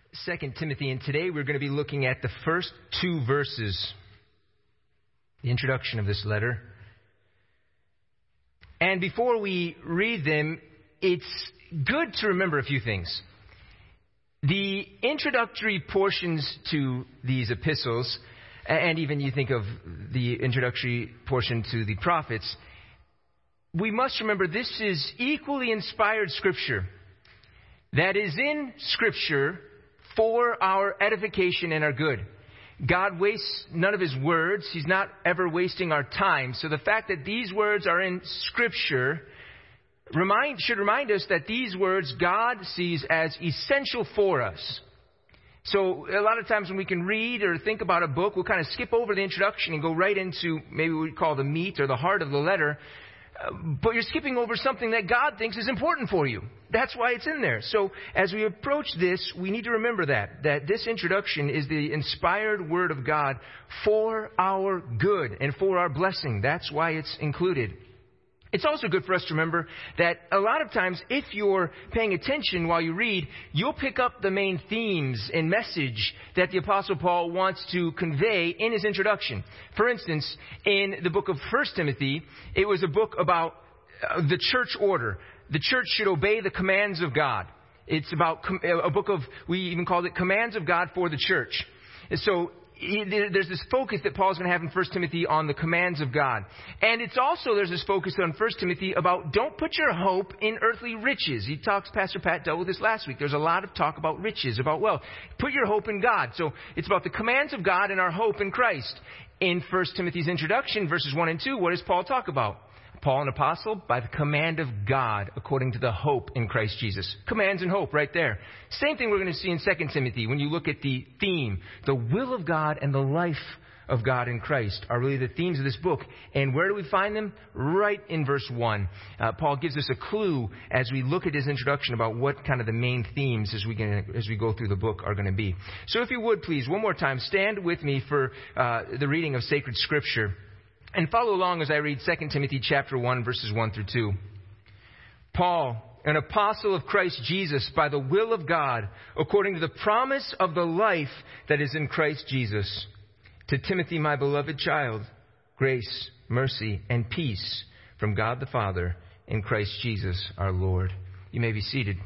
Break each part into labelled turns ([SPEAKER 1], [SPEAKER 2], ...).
[SPEAKER 1] 2 Timothy, and today we're going to be looking at the first two verses, the introduction of this letter. And before we read them, it's good to remember a few things. The introductory portions to these epistles, and even you think of the introductory portion to the prophets, we must remember this is equally inspired Scripture that is in Scripture for our edification and our good. God wastes none of His words. He's not ever wasting our time. So the fact that these words are in Scripture should remind us that these words God sees as essential for us. So a lot of times when we can read or think about a book, we'll kind of skip over the introduction and go right into maybe what we call the meat or the heart of the letter. But you're skipping over something that God thinks is important for you. That's why it's in there. So as we approach this, we need to remember that this introduction is the inspired Word of God for our good and for our blessing. That's why it's included. It's also good for us to remember that a lot of times, if you're paying attention while you read, you'll pick up the main themes and message that the Apostle Paul wants to convey in his introduction. For instance, in the book of 1 Timothy, it was a book about the church order. The church should obey the commands of God. It's about a book of, we even called it Commands of God for the Church. And so there's this focus that Paul's going to have in 1 Timothy on the commands of God. And it's also, there's this focus on 1 Timothy about don't put your hope in earthly riches. Pastor Pat dealt with this last week. There's a lot of talk about riches, about wealth. Put your hope in God. So it's about the commands of God and our hope in Christ. In 1 Timothy's introduction, verses 1 and 2, what does Paul talk about? Paul, an apostle, by the command of God, according to the hope in Christ Jesus. Commands and hope right there. Same thing we're going to see in 2 Timothy when you look at the theme. The will of God and the life of God in Christ are really the themes of this book. And where do we find them? Right in verse 1. Paul gives us a clue as we look at his introduction about what kind of the main themes as we go through the book are going to be. So if you would, please, one more time, stand with me for the reading of sacred Scripture. And follow along as I read 2 Timothy chapter 1, verses 1 through 2. Paul, an apostle of Christ Jesus, by the will of God, according to the promise of the life that is in Christ Jesus. To Timothy, my beloved child, grace, mercy, and peace from God the Father and Christ Jesus our Lord. You may be seated.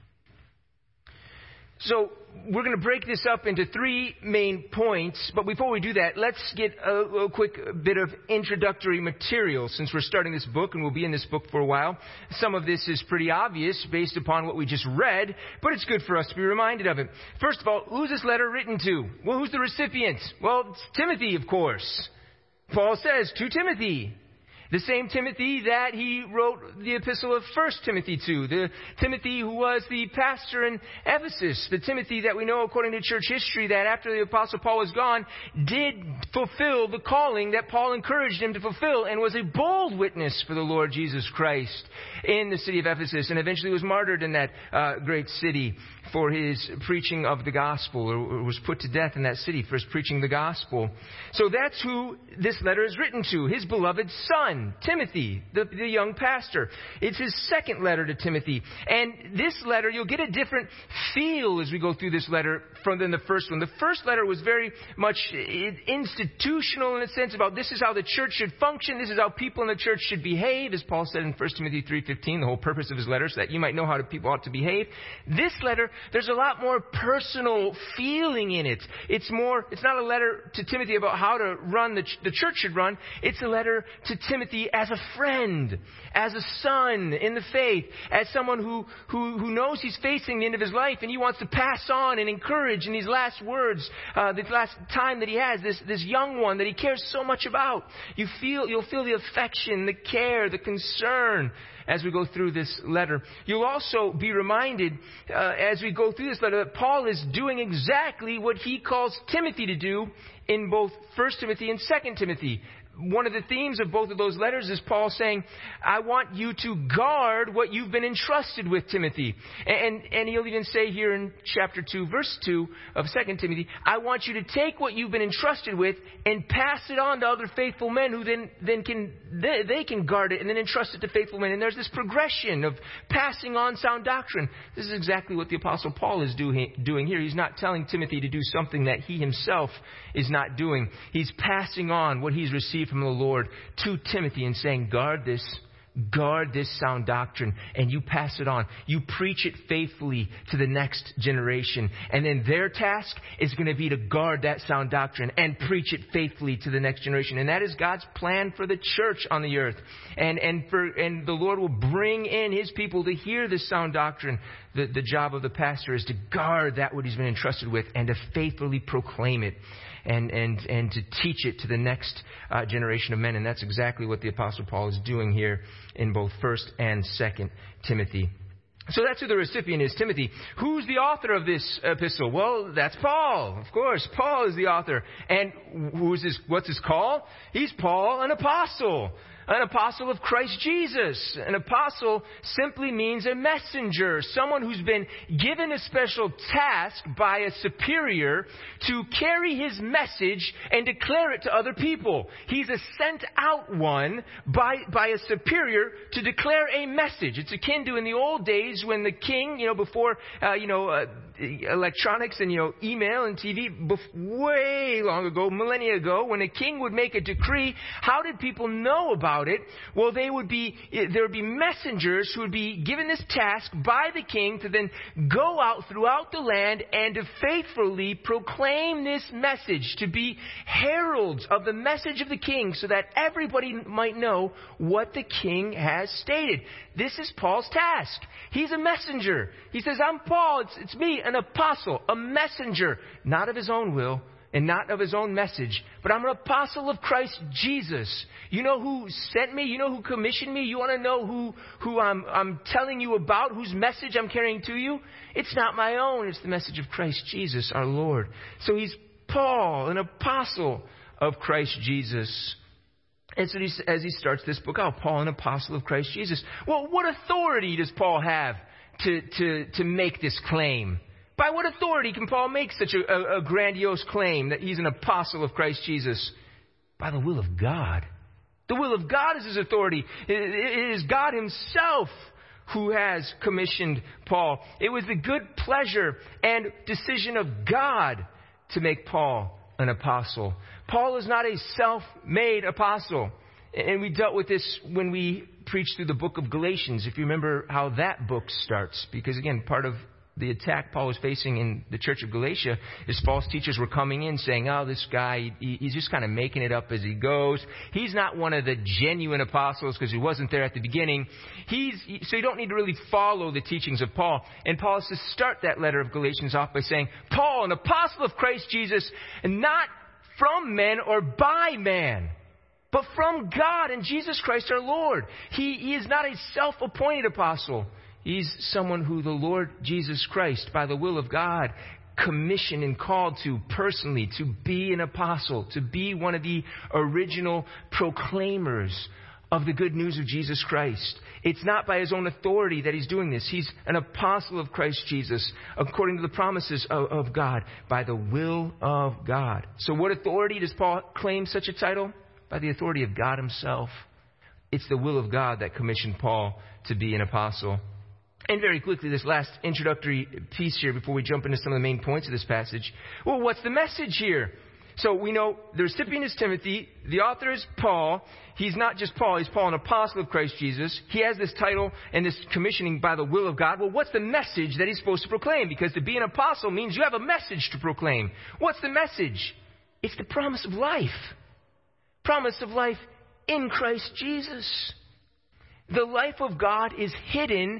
[SPEAKER 1] So we're going to break this up into three main points. But before we do that, let's get a quick bit of introductory material since we're starting this book and we'll be in this book for a while. Some of this is pretty obvious based upon what we just read, but it's good for us to be reminded of it. First of all, who's this letter written to? Well, who's the recipient? Well, it's Timothy, of course. Paul says, to Timothy. The same Timothy that he wrote the epistle of 1 Timothy to. The Timothy who was the pastor in Ephesus. The Timothy that we know according to church history that after the Apostle Paul was gone, did fulfill the calling that Paul encouraged him to fulfill and was a bold witness for the Lord Jesus Christ in the city of Ephesus and eventually was martyred in that great city for his preaching of the gospel, or was put to death in that city for his preaching the gospel. So that's who this letter is written to, his beloved son, Timothy, the young pastor. It's his second letter to Timothy. And this letter, you'll get a different feel as we go through this letter than the first one. The first letter was very much institutional in a sense about this is how the church should function, this is how people in the church should behave, as Paul said in 1 Timothy 3:15, the whole purpose of his letter, so that you might know how people ought to behave. This letter, there's a lot more personal feeling in it. It's not a letter to Timothy about how to run the church should run. It's a letter to Timothy as a friend, as a son in the faith, as someone who knows he's facing the end of his life and he wants to pass on and encourage in these last words, this last time that he has, this young one that he cares so much about. You'll feel the affection, the care, the concern as we go through this letter. You'll also be reminded as we go through this letter that Paul is doing exactly what he calls Timothy to do in both 1 Timothy and 2 Timothy. one of the themes of both of those letters is Paul saying, I want you to guard what you've been entrusted with, Timothy. And he'll even say here in chapter 2, verse 2 of 2 Timothy, I want you to take what you've been entrusted with and pass it on to other faithful men who then can guard it and then entrust it to faithful men. And there's this progression of passing on sound doctrine. This is exactly what the Apostle Paul is doing here. He's not telling Timothy to do something that he himself is not doing. He's passing on what he's received from the Lord to Timothy and saying, guard this sound doctrine, and you pass it on. You preach it faithfully to the next generation. And then their task is going to be to guard that sound doctrine and preach it faithfully to the next generation. And that is God's plan for the church on the earth. And the Lord will bring in His people to hear this sound doctrine. The job of the pastor is to guard that what he's been entrusted with and to faithfully proclaim it. And to teach it to the next generation of men. And that's exactly what the Apostle Paul is doing here in both 1st and 2nd Timothy. So that's who the recipient is, Timothy. Who's the author of this epistle? Well, that's Paul. Of course, Paul is the author. And what's his call? He's Paul, an apostle. An apostle of Christ Jesus. An apostle simply means a messenger. Someone who's been given a special task by a superior to carry his message and declare it to other people. He's a sent out one by a superior to declare a message. It's akin to in the old days when the king, before, electronics and, email and TV, way long ago, millennia ago, when a king would make a decree, how did people know about it? Well, there would be messengers who would be given this task by the king to then go out throughout the land and to faithfully proclaim this message, to be heralds of the message of the king so that everybody might know what the king has stated. This is Paul's task. He's a messenger. He says, I'm Paul. It's me, an apostle, a messenger, not of his own will and not of his own message, but I'm an apostle of Christ Jesus. You know who sent me? You know who commissioned me? You want to know who I'm telling you about, whose message I'm carrying to you? It's not my own. It's the message of Christ Jesus, our Lord. So he's Paul, an apostle of Christ Jesus. And so as he starts this book out, Paul, an apostle of Christ Jesus. Well, what authority does Paul have to make this claim? By what authority can Paul make such a grandiose claim that he's an apostle of Christ Jesus? By the will of God. The will of God is his authority. It is God himself who has commissioned Paul. It was the good pleasure and decision of God to make Paul an apostle. Paul is not a self-made apostle. And we dealt with this when we preached through the book of Galatians, if you remember how that book starts. Because again, part of the attack Paul was facing in the church of Galatia is false teachers were coming in saying, oh, this guy, he's just kind of making it up as he goes. He's not one of the genuine apostles because he wasn't there at the beginning. So you don't need to really follow the teachings of Paul. And Paul has to start that letter of Galatians off by saying, Paul, an apostle of Christ Jesus, and not from men or by man, but from God and Jesus Christ our Lord. He is not a self-appointed apostle. He's someone who the Lord Jesus Christ, by the will of God, commissioned and called to personally to be an apostle, to be one of the original proclaimers of the good news of Jesus Christ. It's not by his own authority that he's doing this. He's an apostle of Christ Jesus, according to the promises of God, by the will of God. So what authority does Paul claim such a title? By the authority of God himself. It's the will of God that commissioned Paul to be an apostle. And very quickly, this last introductory piece here before we jump into some of the main points of this passage. Well, what's the message here? So we know the recipient is Timothy. The author is Paul. He's not just Paul. He's Paul, an apostle of Christ Jesus. He has this title and this commissioning by the will of God. Well, what's the message that he's supposed to proclaim? Because to be an apostle means you have a message to proclaim. What's the message? It's the promise of life. Promise of life in Christ Jesus. The life of God is hidden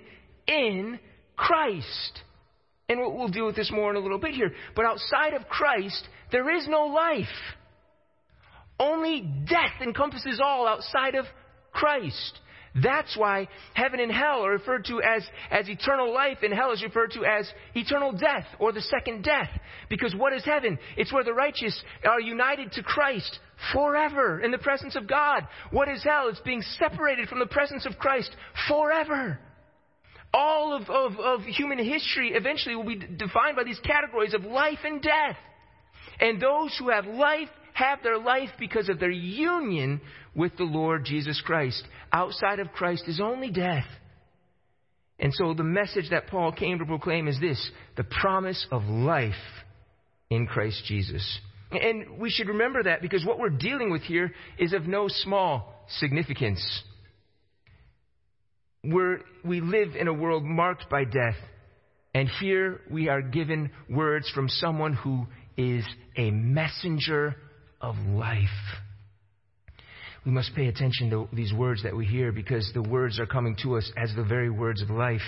[SPEAKER 1] in Christ. And we'll deal with this more in a little bit here. But outside of Christ, there is no life. Only death encompasses all outside of Christ. That's why heaven and hell are referred to as eternal life, and hell is referred to as eternal death, or the second death. Because what is heaven? It's where the righteous are united to Christ forever in the presence of God. What is hell? It's being separated from the presence of Christ forever. All of human history eventually will be defined by these categories of life and death. And those who have life have their life because of their union with the Lord Jesus Christ. Outside of Christ is only death. And so the message that Paul came to proclaim is this: the promise of life in Christ Jesus. And we should remember that, because what we're dealing with here is of no small significance. We live in a world marked by death. And here we are given words from someone who is a messenger of life. We must pay attention to these words that we hear, because the words are coming to us as the very words of life.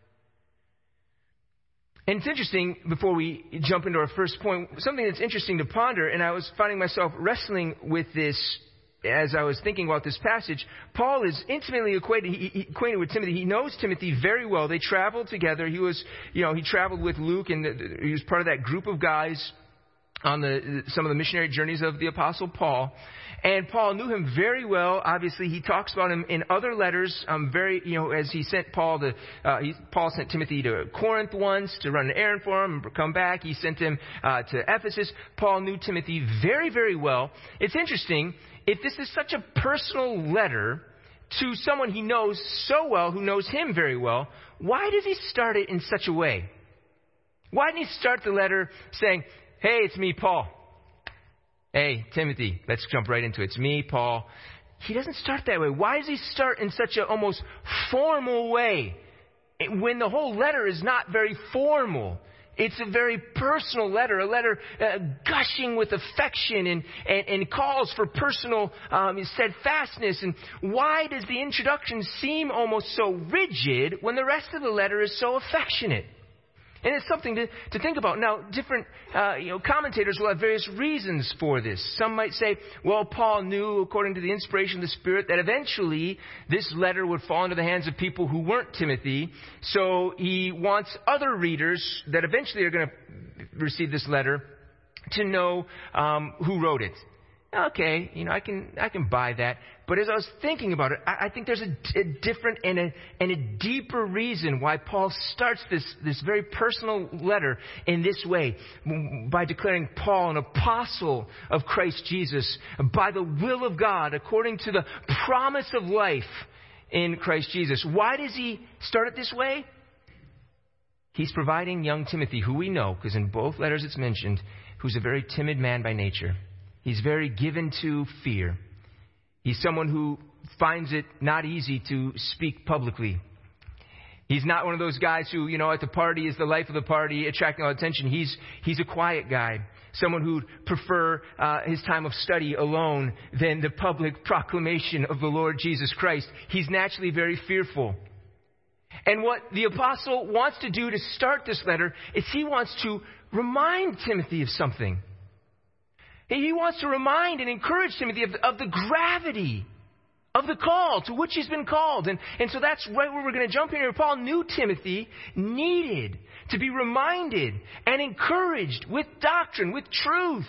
[SPEAKER 1] And it's interesting, before we jump into our first point, something that's interesting to ponder, and I was finding myself wrestling with this as I was thinking about this passage. Paul is intimately acquainted with Timothy. He knows Timothy very well. They traveled together. He traveled with Luke, and he was part of that group of guys on some of the missionary journeys of the Apostle Paul. And Paul knew him very well. Obviously, he talks about him in other letters. As he sent Paul sent Timothy to Corinth once to run an errand for him and come back. He sent him to Ephesus. Paul knew Timothy very, very well. It's interesting, if this is such a personal letter to someone he knows so well, who knows him very well, why does he start it in such a way? Why didn't he start the letter saying, "Hey, it's me, Paul. Hey, Timothy." Let's jump right into it. It's me, Paul. He doesn't start that way. Why does he start in such an almost formal way when the whole letter is not very formal? It's a very personal letter, a letter gushing with affection and calls for personal steadfastness. And why does the introduction seem almost so rigid when the rest of the letter is so affectionate? And it's something to think about. Now, different commentators will have various reasons for this. Some might say, well, Paul knew, according to the inspiration of the Spirit, that eventually this letter would fall into the hands of people who weren't Timothy. So he wants other readers that eventually are going to receive this letter to know who wrote it. Okay, I can buy that. But as I was thinking about it, I think there's a different and a deeper reason why Paul starts this very personal letter in this way, by declaring Paul an apostle of Christ Jesus by the will of God, according to the promise of life in Christ Jesus. Why does he start it this way? He's providing young Timothy, who we know, because in both letters it's mentioned, who's a very timid man by nature. He's very given to fear. He's someone who finds it not easy to speak publicly. He's not one of those guys who, at the party is the life of the party, attracting all attention. He's a quiet guy. Someone who'd prefer his time of study alone than the public proclamation of the Lord Jesus Christ. He's naturally very fearful. And what the apostle wants to do to start this letter is he wants to remind Timothy of something. He wants to remind and encourage Timothy of the gravity of the call to which he's been called. And so that's right where we're going to jump in here. Paul knew Timothy needed to be reminded and encouraged with doctrine, with truth.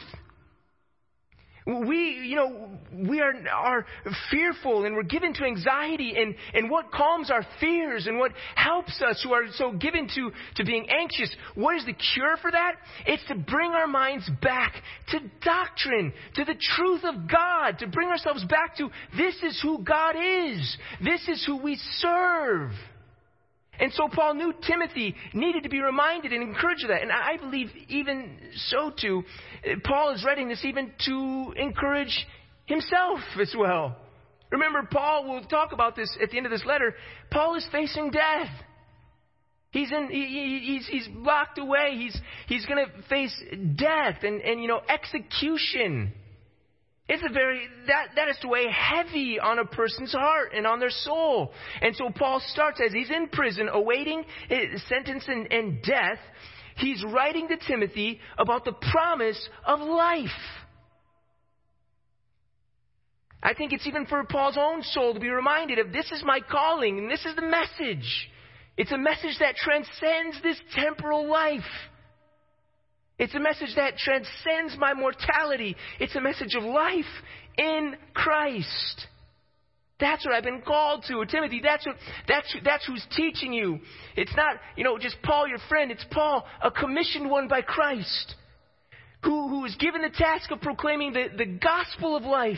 [SPEAKER 1] We are fearful, and we're given to anxiety, and what calms our fears and what helps us who are so given to being anxious, what is the cure for that? It's to bring our minds back to doctrine, to the truth of God, to bring ourselves back to this is who God is. This is who we serve. And so Paul knew Timothy needed to be reminded and encouraged of that. And I believe even so too, Paul is writing this even to encourage himself as well. Remember, Paul will talk about this at the end of this letter. Paul is facing death. He's locked away. He's going to face death and execution. It's that is to weigh heavy on a person's heart and on their soul. And so Paul starts as he's in prison awaiting sentence and death. He's writing to Timothy about the promise of life. I think it's even for Paul's own soul to be reminded of, this is my calling and this is the message. It's a message that transcends this temporal life. It's a message that transcends my mortality. It's a message of life in Christ. That's what I've been called to. Timothy, that's who's teaching you. It's not, just Paul, your friend. It's Paul, a commissioned one by Christ, who is given the task of proclaiming the gospel of life.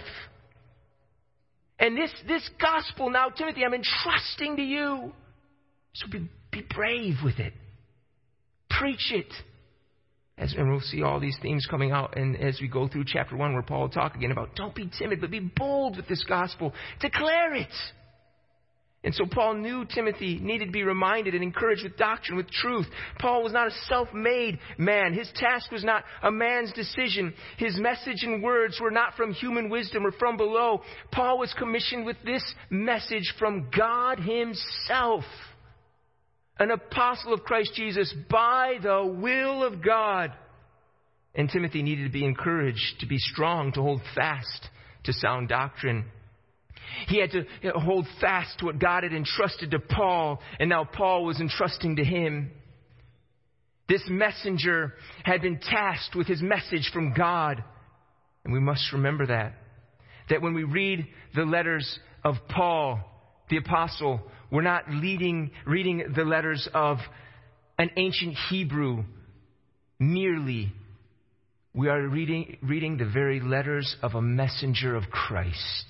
[SPEAKER 1] And this gospel now, Timothy, I'm entrusting to you. So be brave with it. Preach it. And we'll see all these themes coming out, and as we go through chapter 1, where Paul will talk again about, don't be timid, but be bold with this gospel. Declare it. And so Paul knew Timothy needed to be reminded and encouraged with doctrine, with truth. Paul was not a self-made man. His task was not a man's decision. His message and words were not from human wisdom or from below. Paul was commissioned with this message from God himself. An apostle of Christ Jesus by the will of God. And Timothy needed to be encouraged to be strong, to hold fast to sound doctrine. He had to hold fast to what God had entrusted to Paul, and now Paul was entrusting to him. This messenger had been tasked with his message from God. And we must remember that when we read the letters of Paul, the apostle, we're not reading the letters of an ancient Hebrew merely. We are reading the very letters of a messenger of Christ,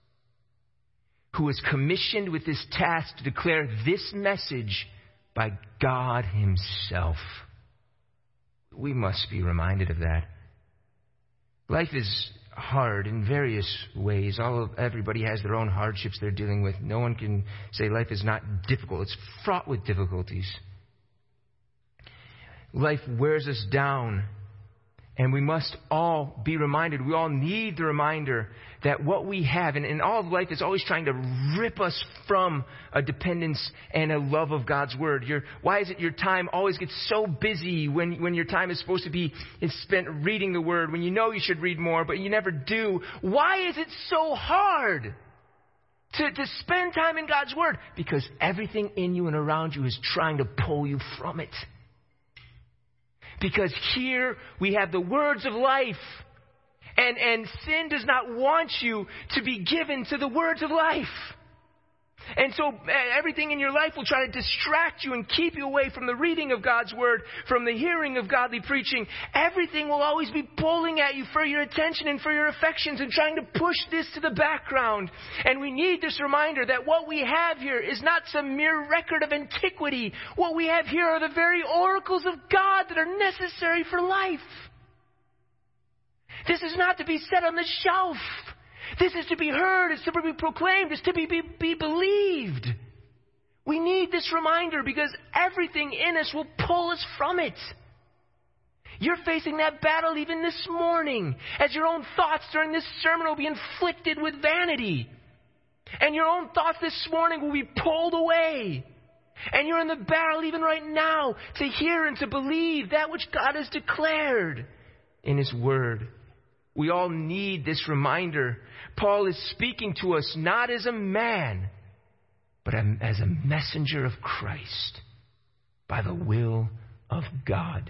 [SPEAKER 1] who was commissioned with this task to declare this message by God himself. We must be reminded of that. Life is hard in various ways. Everybody has their own hardships they're dealing with. No one can say life is not difficult. It's fraught with difficulties. Life wears us down. And we must all be reminded, we all need the reminder that what we have, and all of life is always trying to rip us from a dependence and a love of God's Word. Why is it your time always gets so busy when your time is supposed to be spent reading the Word, when you know you should read more, but you never do? Why is it so hard to spend time in God's Word? Because everything in you and around you is trying to pull you from it. Because here we have the words of life. And sin does not want you to be given to the words of life. And so everything in your life will try to distract you and keep you away from the reading of God's Word, from the hearing of godly preaching. Everything will always be pulling at you for your attention and for your affections and trying to push this to the background. And we need this reminder that what we have here is not some mere record of antiquity. What we have here are the very oracles of God that are necessary for life. This is not to be set on the shelf. This is to be heard, it's to be proclaimed, it's to be believed. We need this reminder because everything in us will pull us from it. You're facing that battle even this morning, as your own thoughts during this sermon will be inflicted with vanity. And your own thoughts this morning will be pulled away. And you're in the battle even right now to hear and to believe that which God has declared in His Word. We all need this reminder. Paul is speaking to us not as a man, but as a messenger of Christ by the will of God.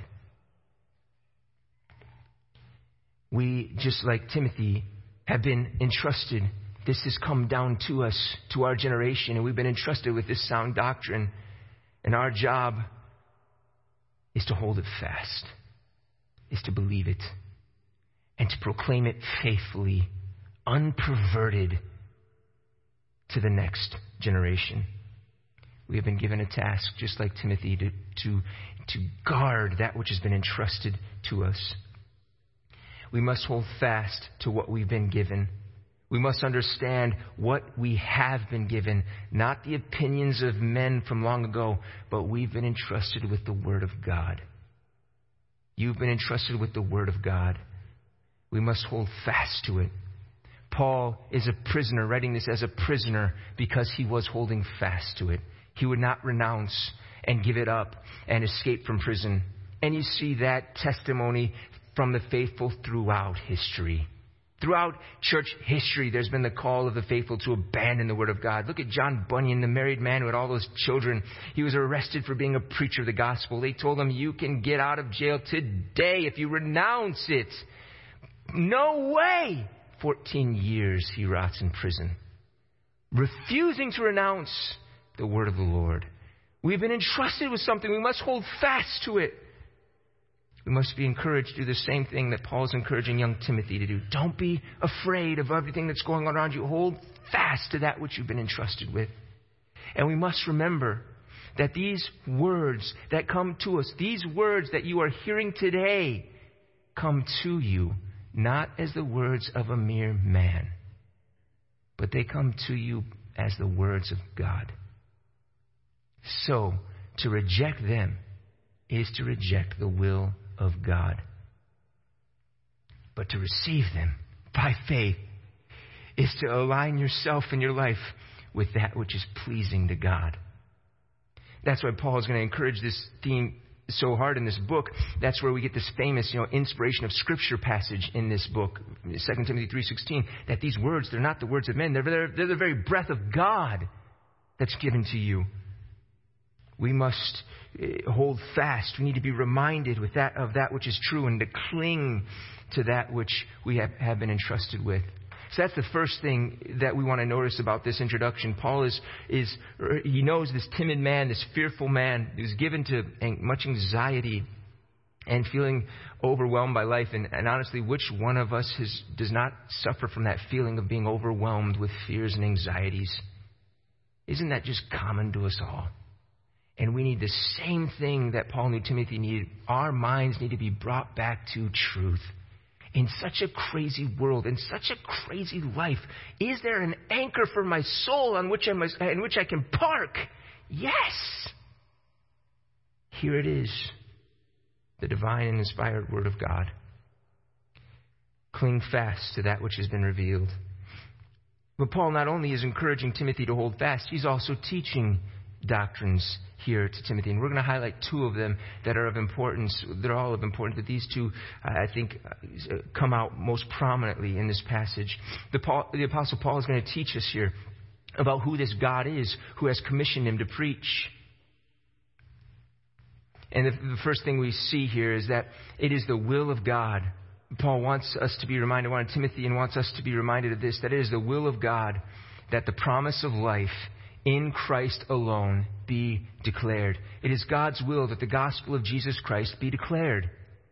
[SPEAKER 1] We, just like Timothy, have been entrusted. This has come down to us, to our generation, and we've been entrusted with this sound doctrine. And our job is to hold it fast, is to believe it, and to proclaim it faithfully, unperverted, to the next generation. We have been given a task, just like Timothy, to guard that which has been entrusted to us. We must hold fast to what we've been given. We must understand what we have been given, not the opinions of men from long ago, but we've been entrusted with the Word of God. You've been entrusted with the Word of God. We must hold fast to it. Paul is a prisoner, writing this as a prisoner because he was holding fast to it. He would not renounce and give it up and escape from prison. And you see that testimony from the faithful throughout history. Throughout church history, there's been the call of the faithful to abandon the Word of God. Look at John Bunyan, the married man who had all those children. He was arrested for being a preacher of the gospel. They told him, you can get out of jail today if you renounce it. No way! 14 years he rots in prison, refusing to renounce the Word of the Lord. We've been entrusted with something. We must hold fast to it. We must be encouraged to do the same thing that Paul is encouraging young Timothy to do. Don't be afraid of everything that's going on around you. Hold fast to that which you've been entrusted with. And we must remember that these words that come to us, these words that you are hearing today, come to you not as the words of a mere man, but they come to you as the words of God. So, to reject them is to reject the will of God. But to receive them by faith is to align yourself and your life with that which is pleasing to God. That's why Paul is going to encourage this theme so hard in this book. That's where we get this famous, inspiration of Scripture passage in this book, 2 Timothy 3:16, that these words, they're not the words of men. They're the very breath of God that's given to you. We must hold fast. We need to be reminded of that which is true and to cling to that which we have been entrusted with. So that's the first thing that we want to notice about this introduction. Paul he knows this timid man, this fearful man who's given to much anxiety and feeling overwhelmed by life. And honestly, which one of us does not suffer from that feeling of being overwhelmed with fears and anxieties? Isn't that just common to us all? And we need the same thing that Paul knew Timothy needed. Our minds need to be brought back to truth. In such a crazy world, in such a crazy life, is there an anchor for my soul in which I can park? Yes! Here it is, the divine and inspired Word of God. Cling fast to that which has been revealed. But Paul not only is encouraging Timothy to hold fast, he's also teaching doctrines here to Timothy. And we're going to highlight two of them that are of importance. They're all of importance, but these two, I think, come out most prominently in this passage. The Apostle Paul is going to teach us here about who this God is who has commissioned him to preach. And the first thing we see here is that it is the will of God. Paul wants us to be reminded, Timothy wants us to be reminded of this, that it is the will of God that the promise of life in Christ alone be declared. It is God's will that the gospel of Jesus Christ be declared.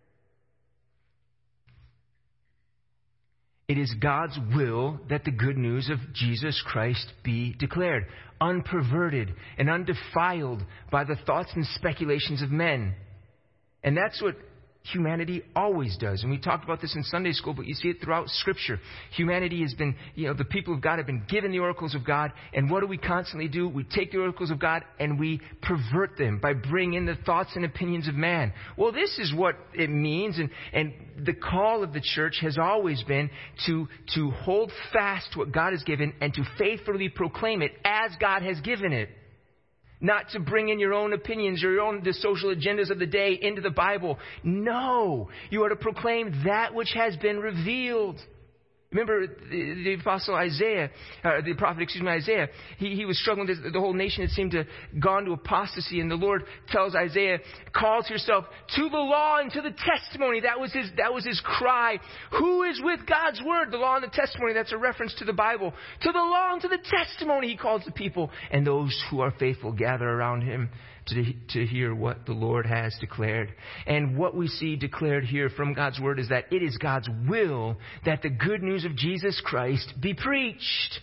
[SPEAKER 1] It is God's will that the good news of Jesus Christ be declared, unperverted and undefiled by the thoughts and speculations of men. And that's what humanity always does. And we talked about this in Sunday school, but you see it throughout Scripture. Humanity has been, the people of God have been given the oracles of God. And what do we constantly do? We take the oracles of God and we pervert them by bringing in the thoughts and opinions of man. Well, this is what it means. And the call of the church has always been to hold fast to what God has given and to faithfully proclaim it as God has given it. Not to bring in your own opinions or the social agendas of the day into the Bible. No, you are to proclaim that which has been revealed. Remember the apostle Isaiah, the prophet, Isaiah, he was struggling. The whole nation had seemed to gone to apostasy. And the Lord tells Isaiah, call to yourself to the law and to the testimony. That was his cry. Who is with God's word? The law and the testimony. That's a reference to the Bible. To the law and to the testimony, he calls the people. And those who are faithful gather around him to hear what the Lord has declared. And what we see declared here from God's word is that it is God's will that the good news of Jesus Christ be preached.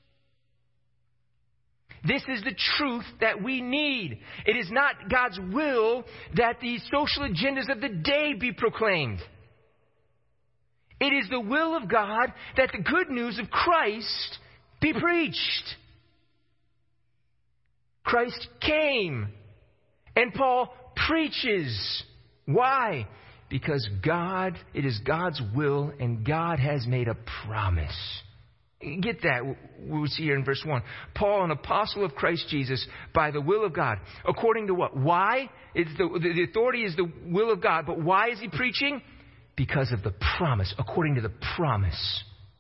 [SPEAKER 1] This is the truth that we need. It is not God's will that the social agendas of the day be proclaimed. It is the will of God that the good news of Christ be preached. Christ came. And Paul preaches. Why? Because it is God's will and God has made a promise. Get that. We see here in verse 1. Paul, an apostle of Christ Jesus, by the will of God. According to what? Why? The authority is the will of God. But why is he preaching? Because of the promise. According to the promise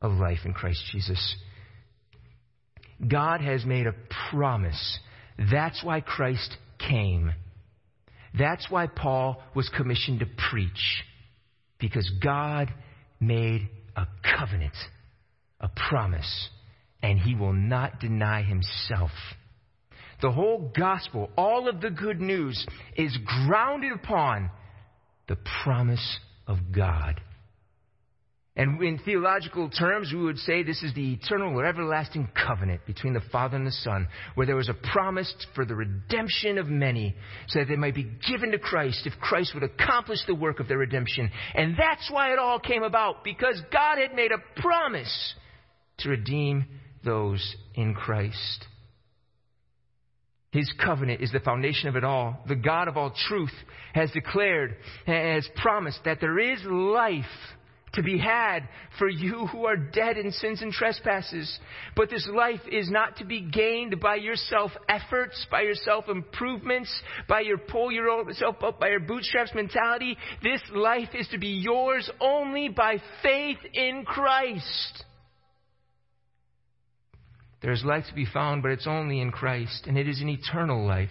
[SPEAKER 1] of life in Christ Jesus. God has made a promise. That's why Christ came. That's why Paul was commissioned to preach. Because God made a covenant, a promise, and he will not deny himself. The whole gospel, all of the good news, is grounded upon the promise of God. And in theological terms, we would say this is the eternal or everlasting covenant between the Father and the Son, where there was a promise for the redemption of many, so that they might be given to Christ if Christ would accomplish the work of their redemption. And that's why it all came about, because God had made a promise to redeem those in Christ. His covenant is the foundation of it all. The God of all truth has declared, has promised that there is life to be had for you who are dead in sins and trespasses. But this life is not to be gained by your self-efforts, by your self-improvements, by your pull yourself up by your bootstraps mentality. This life is to be yours only by faith in Christ. There is life to be found, but it's only in Christ. And it is an eternal life.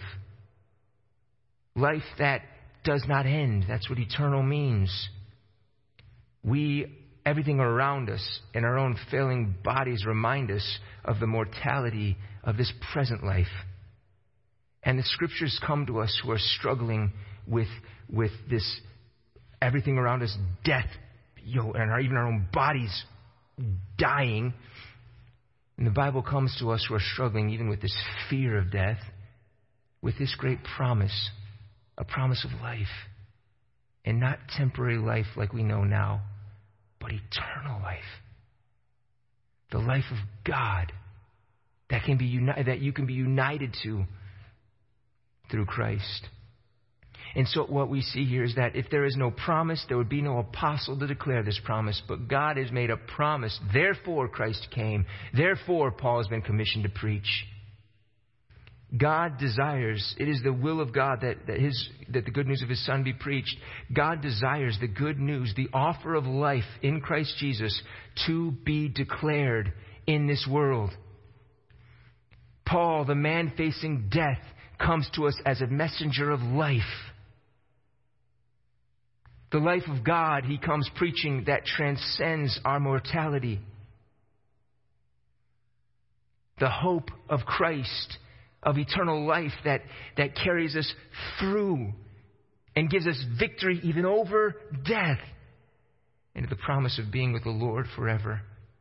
[SPEAKER 1] Life that does not end. That's what eternal means. Everything around us and our own failing bodies remind us of the mortality of this present life. And the scriptures come to us who are struggling with this, everything around us, death, and even our own bodies dying. And the Bible comes to us who are struggling even with this fear of death, with this great promise, a promise of life. And not temporary life like we know now, but eternal life. The life of God that you can be united to through Christ. And so what we see here is that if there is no promise, there would be no apostle to declare this promise. But God has made a promise. Therefore, Christ came. Therefore, Paul has been commissioned to preach. God desires, it is the will of God that the good news of his Son be preached. God desires the good news, the offer of life in Christ Jesus, to be declared in this world. Paul, the man facing death, comes to us as a messenger of life. The life of God he comes preaching that transcends our mortality. The hope of Christ, of eternal life that carries us through and gives us victory even over death, and the promise of being with the Lord forever.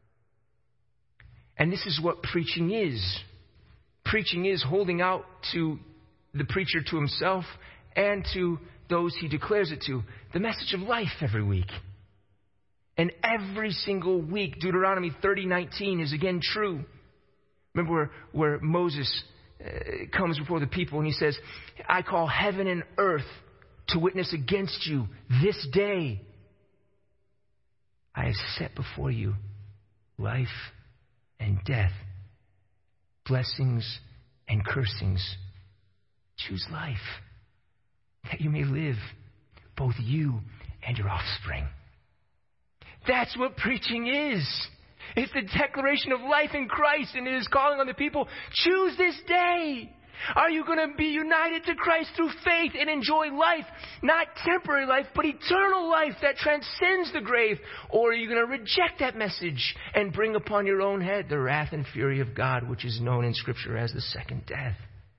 [SPEAKER 1] And this is what preaching is. Preaching is holding out to the preacher, to himself, and to those he declares it to, the message of life every week. And every single week, Deuteronomy 30:19 is again true. Remember where Moses comes before the people and he says, I call heaven and earth to witness against you this day. I have set before you life and death, blessings and cursings. Choose life, that you may live, both you and your offspring. That's what preaching is. It's the declaration of life in Christ, and it is calling on the people, choose this day. Are you going to be united to Christ through faith and enjoy life, not temporary life, but eternal life that transcends the grave? Or are you going to reject that message and bring upon your own head the wrath and fury of God, which is known in Scripture as the second death?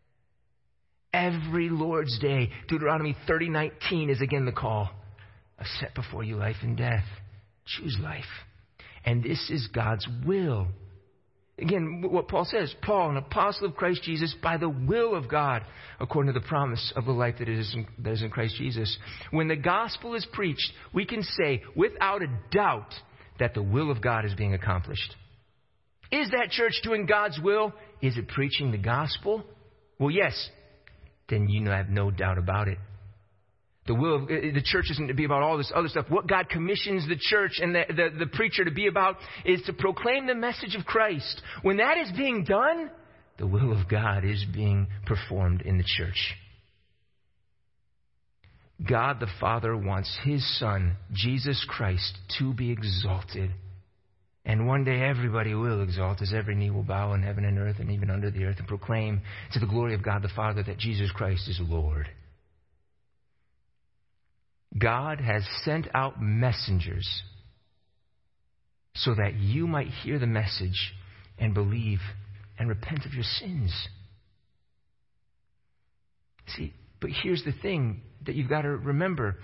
[SPEAKER 1] Every Lord's Day, Deuteronomy 30:19 is again the call. I've set before you life and death. Choose life. And this is God's will. Again, what Paul says, Paul, an apostle of Christ Jesus, by the will of God, according to the promise of the life that is in Christ Jesus. When the gospel is preached, we can say without a doubt that the will of God is being accomplished. Is that church doing God's will? Is it preaching the gospel? Well, yes. Then you have no doubt about it. The will of the church isn't to be about all this other stuff. What God commissions the church and the preacher to be about is to proclaim the message of Christ. When that is being done, the will of God is being performed in the church. God the Father wants his Son, Jesus Christ, to be exalted. And one day everybody will exalt as every knee will bow in heaven and earth and even under the earth and proclaim to the glory of God the Father that Jesus Christ is Lord. God has sent out messengers so that you might hear the message and believe and repent of your sins. See, but here's the thing that you've got to remember.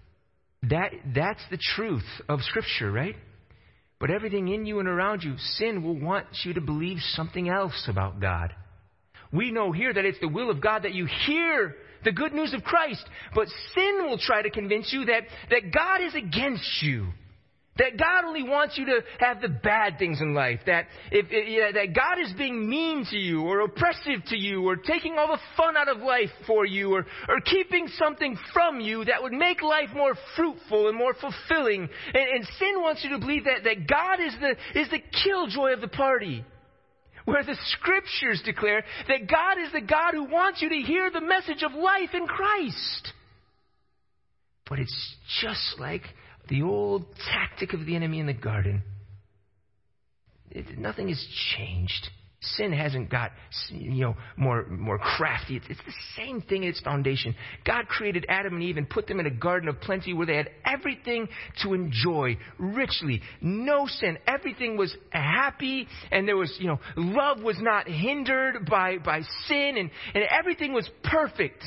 [SPEAKER 1] That's the truth of Scripture, right? But everything in you and around you, sin will want you to believe something else about God. We know here that it's the will of God that you hear the good news of Christ. But sin will try to convince you that God is against you. That God only wants you to have the bad things in life. That that God is being mean to you or oppressive to you or taking all the fun out of life for you or keeping something from you that would make life more fruitful and more fulfilling. And sin wants you to believe that God is the killjoy of the party. Where the Scriptures declare that God is the God who wants you to hear the message of life in Christ. But it's just like the old tactic of the enemy in the garden. Nothing has changed. Sin hasn't got, more crafty. It's the same thing at its foundation. God created Adam and Eve and put them in a garden of plenty where they had everything to enjoy richly. No sin. Everything was happy, and there was, love was not hindered by sin, and everything was perfect.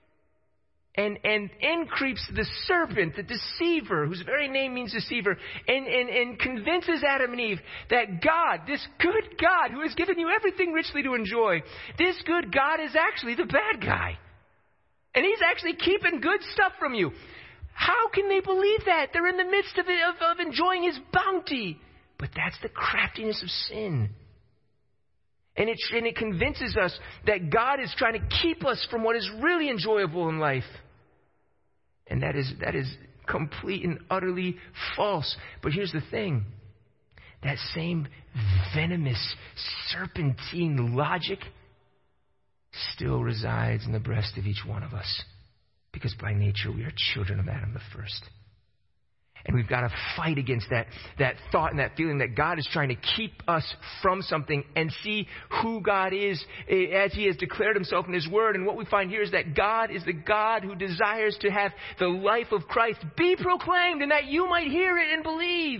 [SPEAKER 1] And in creeps the serpent, the deceiver, whose very name means deceiver, and convinces Adam and Eve that God, this good God who has given you everything richly to enjoy, this good God is actually the bad guy. And he's actually keeping good stuff from you. How can they believe that? They're in the midst of enjoying his bounty. But that's the craftiness of sin. And it convinces us that God is trying to keep us from what is really enjoyable in life. And that is complete and utterly false. But here's the thing. That same venomous, serpentine logic still resides in the breast of each one of us. Because by nature we are children of Adam the first. And we've got to fight against that thought and that feeling that God is trying to keep us from something and see who God is as he has declared himself in his word. And what we find here is that God is the God who desires to have the life of Christ be proclaimed and that you might hear it and believe.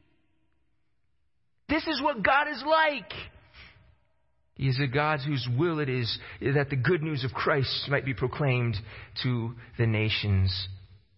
[SPEAKER 1] This is what God is like. He is a God whose will it is that the good news of Christ might be proclaimed to the nations.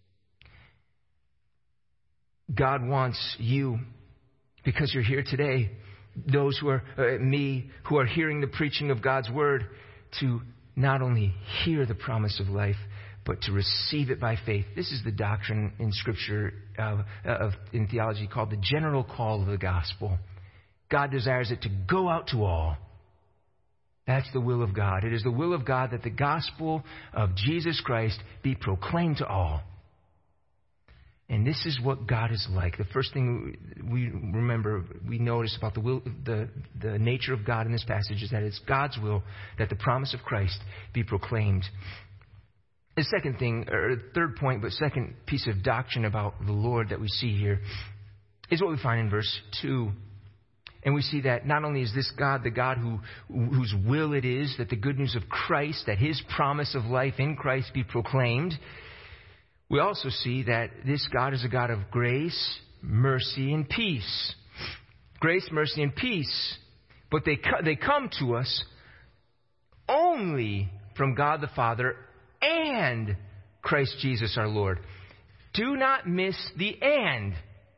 [SPEAKER 1] God wants you, because you're here today, those who are me, who are hearing the preaching of God's word, to not only hear the promise of life, but to receive it by faith. This is the doctrine in Scripture, in theology, called the general call of the gospel. God desires it to go out to all. That's the will of God. It is the will of God that the gospel of Jesus Christ be proclaimed to all. And this is what God is like. The first thing we notice about the nature of God in this passage is that it's God's will that the promise of Christ be proclaimed. The second thing, or third point, but second piece of doctrine about the Lord that we see here is what we find in verse 2. And we see that not only is this God the God whose will it is that the good news of Christ, that his promise of life in Christ be proclaimed, we also see that this God is a God of grace, mercy, and peace. Grace, mercy, and peace. But they come to us only from God the Father and Christ Jesus our Lord. Do not miss the and.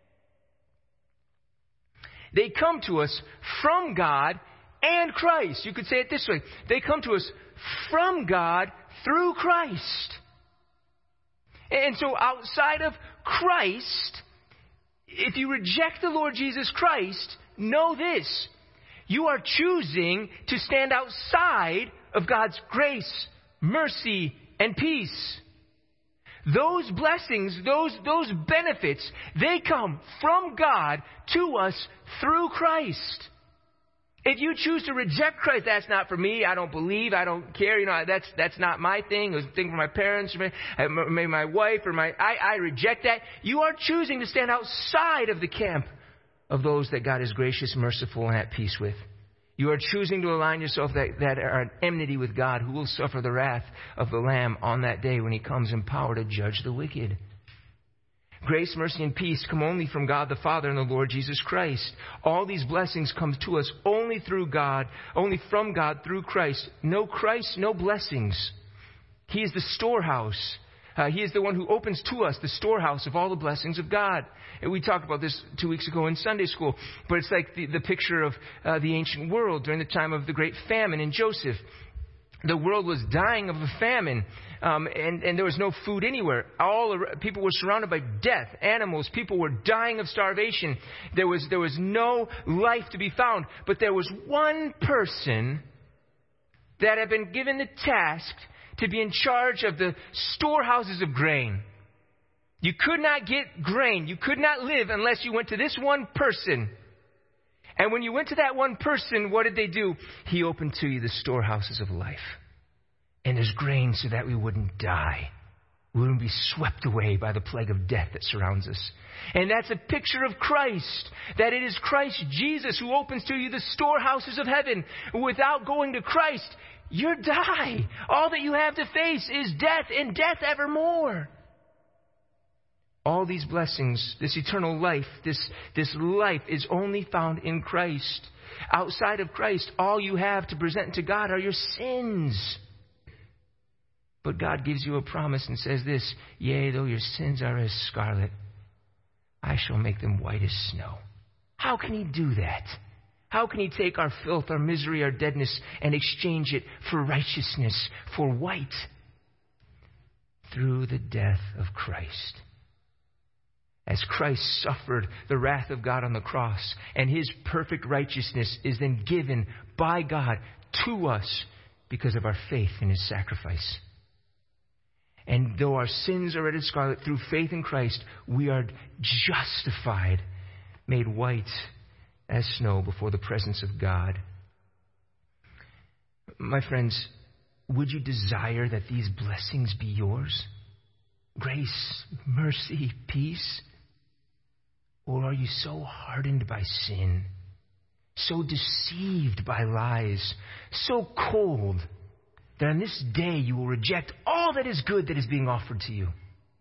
[SPEAKER 1] They come to us from God and Christ. You could say it this way. They come to us from God through Christ. And so outside of Christ, if you reject the Lord Jesus Christ, know this. You are choosing to stand outside of God's grace, mercy, and peace. Those blessings, those benefits, they come from God to us through Christ. If you choose to reject Christ, that's not for me. I don't believe. I don't care. That's not my thing. It was a thing for my parents, or maybe my wife, I reject that. You are choosing to stand outside of the camp of those that God is gracious, merciful, and at peace with. You are choosing to align yourself that are at enmity with God, who will suffer the wrath of the Lamb on that day when he comes in power to judge the wicked. Grace, mercy, and peace come only from God the Father and the Lord Jesus Christ. All these blessings come to us only through God, only from God through Christ. No Christ, no blessings. He is the storehouse. He is the one who opens to us the storehouse of all the blessings of God. And we talked about this 2 weeks ago in Sunday school. But it's like the picture of the ancient world during the time of the great famine in Joseph. The world was dying of a famine, and there was no food anywhere. People were surrounded by death, animals. People were dying of starvation. There was no life to be found. But there was one person that had been given the task to be in charge of the storehouses of grain. You could not get grain. You could not live unless you went to this one person. And when you went to that one person, what did they do? He opened to you the storehouses of life. And there's grain so that we wouldn't die. We wouldn't be swept away by the plague of death that surrounds us. And that's a picture of Christ. That it is Christ Jesus who opens to you the storehouses of heaven. Without going to Christ, you die. All that you have to face is death, and death evermore. All these blessings, this eternal life, this life is only found in Christ. Outside of Christ, all you have to present to God are your sins. But God gives you a promise and says this, yea, though your sins are as scarlet, I shall make them white as snow. How can he do that? How can he take our filth, our misery, our deadness, and exchange it for righteousness, for white? Through the death of Christ. As Christ suffered the wrath of God on the cross, and his perfect righteousness is then given by God to us because of our faith in his sacrifice. And though our sins are red as scarlet, through faith in Christ, we are justified, made white as snow before the presence of God. My friends, would you desire that these blessings be yours? Grace, mercy, peace? Or are you so hardened by sin, so deceived by lies, so cold, that on this day you will reject all that is good that is being offered to you?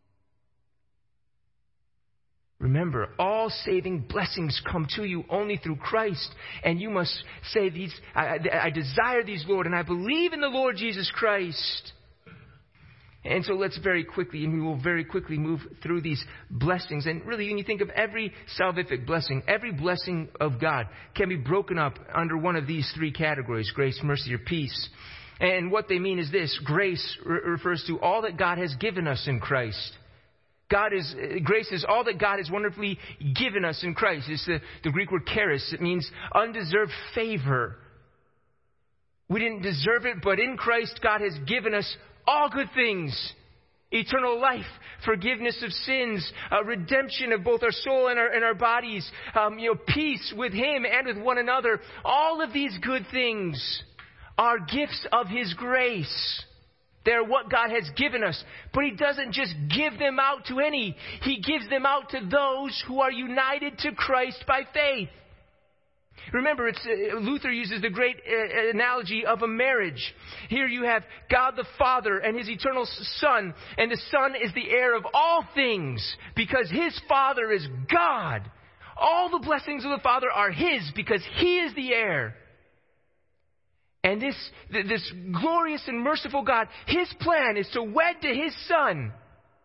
[SPEAKER 1] Remember, all saving blessings come to you only through Christ. And you must say, I desire these, Lord, and I believe in the Lord Jesus Christ. And so let's very quickly, and we will very quickly move through these blessings. And really, when you think of every salvific blessing, every blessing of God can be broken up under one of these three categories: grace, mercy, or peace. And what they mean is this: grace refers to all that God has given us in Christ. Grace is all that God has wonderfully given us in Christ. It's the Greek word charis. It means undeserved favor. We didn't deserve it, but in Christ, God has given us all good things. Eternal life, forgiveness of sins, redemption of both our soul and our bodies, peace with him and with one another. All of these good things are gifts of his grace. They're what God has given us. But he doesn't just give them out to any. He gives them out to those who are united to Christ by faith. Remember, Luther uses the great analogy of a marriage. Here you have God the Father and his eternal Son. And the Son is the heir of all things because his Father is God. All the blessings of the Father are his because he is the heir. And this glorious and merciful God, his plan is to wed to his Son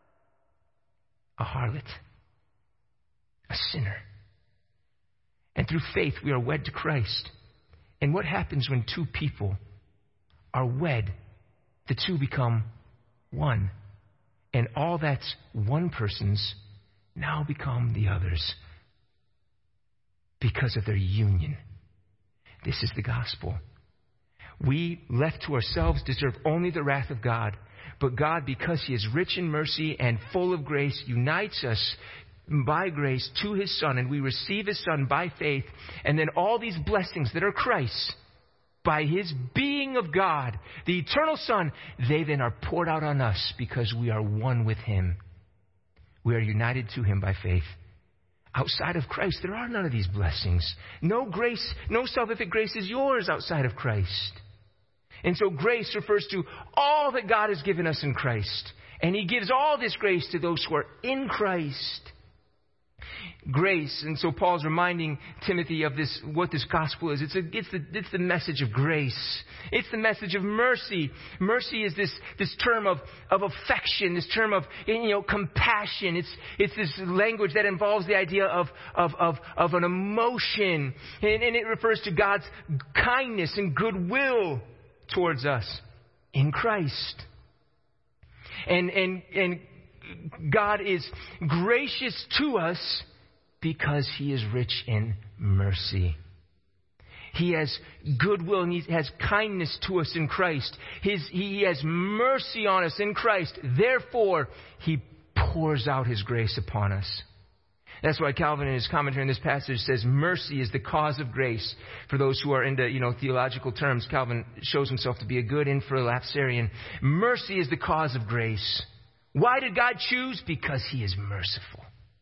[SPEAKER 1] a harlot, a sinner. And through faith, we are wed to Christ. And what happens when two people are wed? The two become one. And all that's one person's now become the other's because of their union. This is the gospel. We, left to ourselves, deserve only the wrath of God. But God, because he is rich in mercy and full of grace, unites us by grace to his Son. And we receive his Son by faith. And then all these blessings that are Christ's, by his being of God, the eternal Son, they then are poured out on us because we are one with him. We are united to him by faith. Outside of Christ, there are none of these blessings. No grace, no salvific grace is yours outside of Christ. And so grace refers to all that God has given us in Christ. And He gives all this grace to those who are in Christ. Grace. And so Paul's reminding Timothy of this, what this gospel is. It's the message of grace. It's the message of mercy. Mercy is this term of affection, this term of, compassion. It's this language that involves the idea of an emotion. And it refers to God's kindness and goodwill towards us in Christ. And God is gracious to us because He is rich in mercy. He has goodwill and He has kindness to us in Christ. He has mercy on us in Christ. Therefore, He pours out His grace upon us. That's why Calvin in his commentary on this passage says mercy is the cause of grace. For those who are into, theological terms, Calvin shows himself to be a good infralapsarian. Mercy is the cause of grace. Why did God choose? Because He is merciful.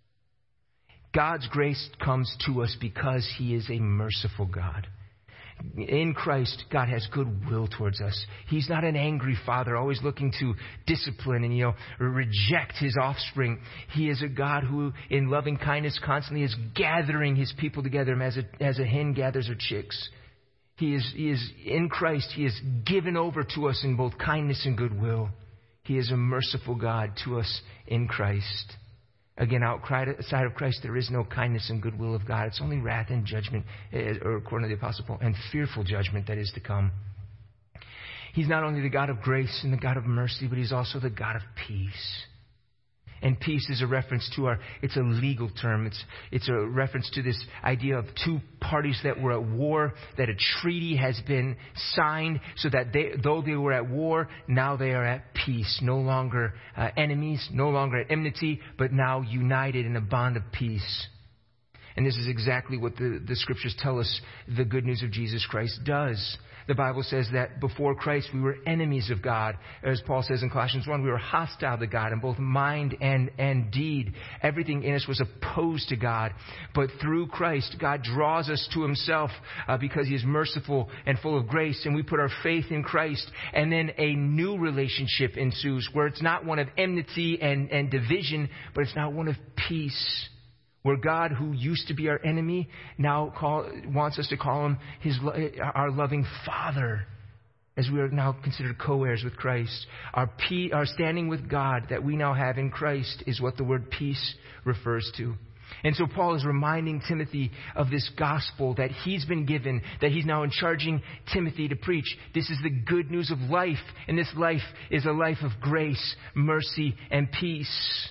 [SPEAKER 1] God's grace comes to us because He is a merciful God. In Christ, God has goodwill towards us. He's not an angry father, always looking to discipline and, reject His offspring. He is a God who, in loving kindness, constantly is gathering His people together as a hen gathers her chicks. He is in Christ. He is given over to us in both kindness and goodwill. He is a merciful God to us in Christ. Again, outside of Christ, there is no kindness and goodwill of God. It's only wrath and judgment, or according to the Apostle Paul, and fearful judgment that is to come. He's not only the God of grace and the God of mercy, but He's also the God of peace. And peace is a reference to it's a legal term. It's a reference to this idea of two parties that were at war, that a treaty has been signed so that though they were at war, now they are at peace. No longer enemies, no longer at enmity, but now united in a bond of peace. And this is exactly what the Scriptures tell us the good news of Jesus Christ does. The Bible says that before Christ we were enemies of God. As Paul says in Colossians 1, we were hostile to God in both mind and deed. Everything in us was opposed to God. But through Christ, God draws us to Himself because He is merciful and full of grace. And we put our faith in Christ. And then a new relationship ensues where it's not one of enmity and division, but it's now one of peace. Where God, who used to be our enemy, now wants us to call Him our loving Father, as we are now considered co-heirs with Christ. Our standing with God that we now have in Christ is what the word peace refers to. And so Paul is reminding Timothy of this gospel that he's been given, that he's now charging Timothy to preach. This is the good news of life, and this life is a life of grace, mercy, and peace.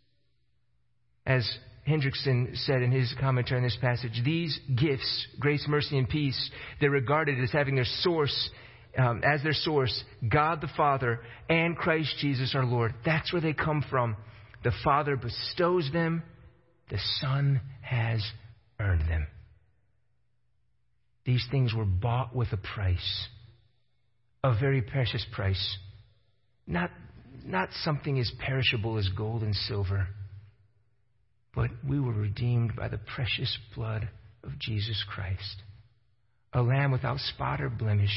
[SPEAKER 1] As Hendrickson said in his commentary on this passage, these gifts, grace, mercy, and peace, they're regarded as having their source, God the Father and Christ Jesus our Lord. That's where they come from. The Father bestows them. The Son has earned them. These things were bought with a price, a very precious price. Not something as perishable as gold and silver. But we were redeemed by the precious blood of Jesus Christ, a lamb without spot or blemish.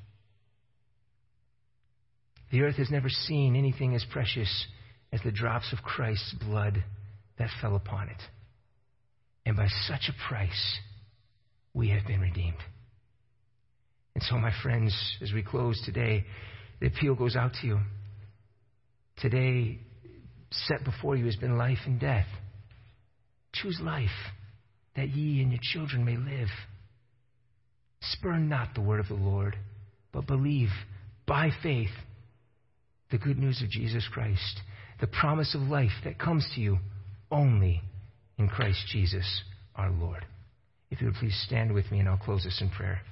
[SPEAKER 1] The earth has never seen anything as precious as the drops of Christ's blood that fell upon it. And by such a price, we have been redeemed. And so, my friends, as we close today, the appeal goes out to you. Today, set before you has been life and death. Choose life, that ye and your children may live. Spurn not the word of the Lord, but believe by faith the good news of Jesus Christ, the promise of life that comes to you only in Christ Jesus our Lord. If you would please stand with me, and I'll close this in prayer.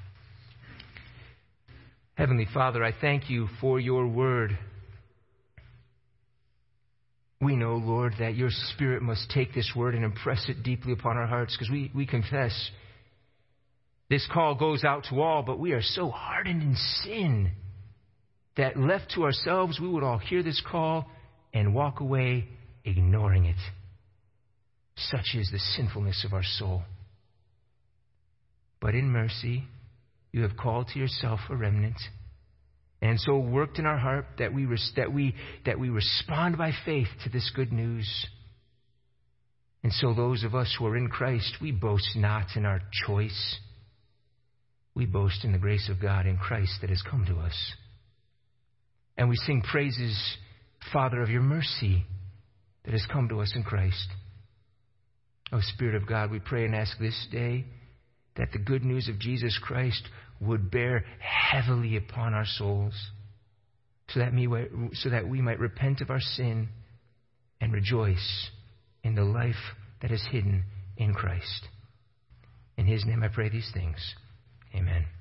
[SPEAKER 1] Heavenly Father, I thank you for your word. We know, Lord, that your Spirit must take this word and impress it deeply upon our hearts, because we confess this call goes out to all, but we are so hardened in sin that left to ourselves, we would all hear this call and walk away ignoring it. Such is the sinfulness of our soul. But in mercy, you have called to yourself a remnant, and so worked in our heart that we respond by faith to this good news. And so those of us who are in Christ, we boast not in our choice. We boast in the grace of God in Christ that has come to us. And we sing praises, Father, of your mercy that has come to us in Christ. O Spirit of God, we pray and ask this day that the good news of Jesus Christ would bear heavily upon our souls, so that we might repent of our sin and rejoice in the life that is hidden in Christ. In his name I pray these things. Amen.